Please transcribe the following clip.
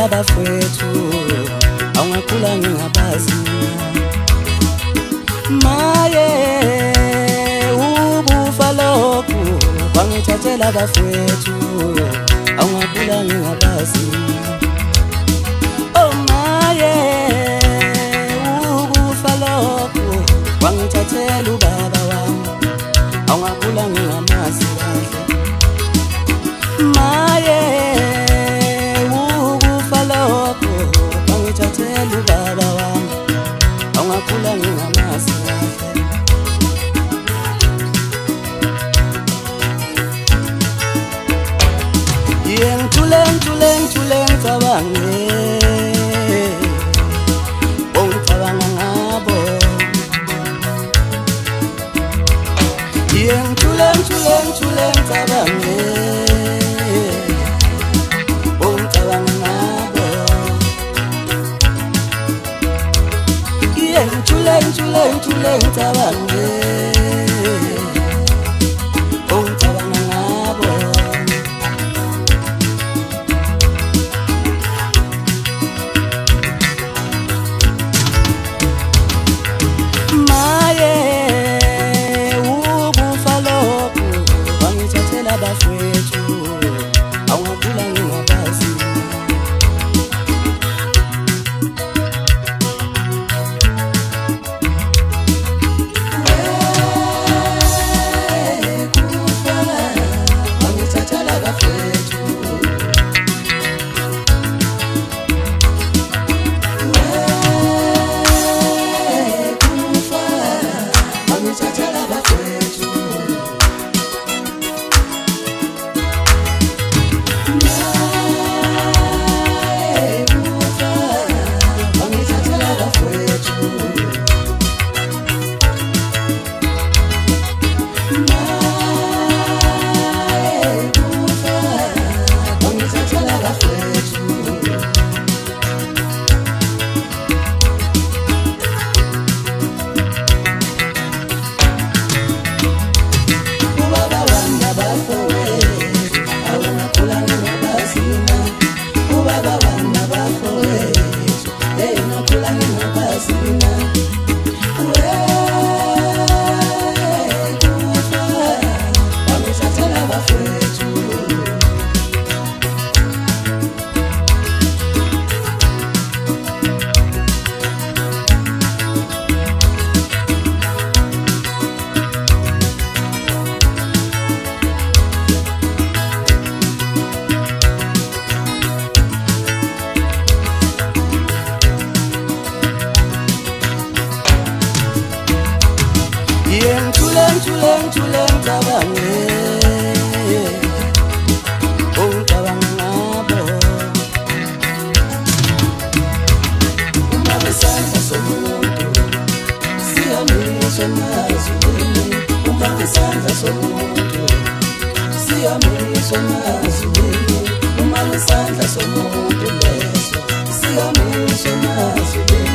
ngicatshela bafowethu awungakhula ngingabazi maye ubufa lokhu bangicatshela bafowethu awungakhula ngingabazi oh maye ubufa lokhu bangicatshela ubaba wami awungakhula ngingamazi kahle maye ubufa lokhu bangicatshela ubaba wami awungakhula ngingamazi kahle ngithule ngicabange ongicabanga ngabo ngithule ngicabange ongicabanga ngabo ngithule ngicabange ongicabanga ngabo bafowethu awungakhula ngingabazi kufa bangicatshela bafowethu kufa bangicatshela bafowethu ngithule ngicabange ongicabanga ngabo uma besandla somuntu siyamisha emazulwini uma besandla somuntu siyamisha emazulwini uma besandla somuntu leso siyamisha emazulwini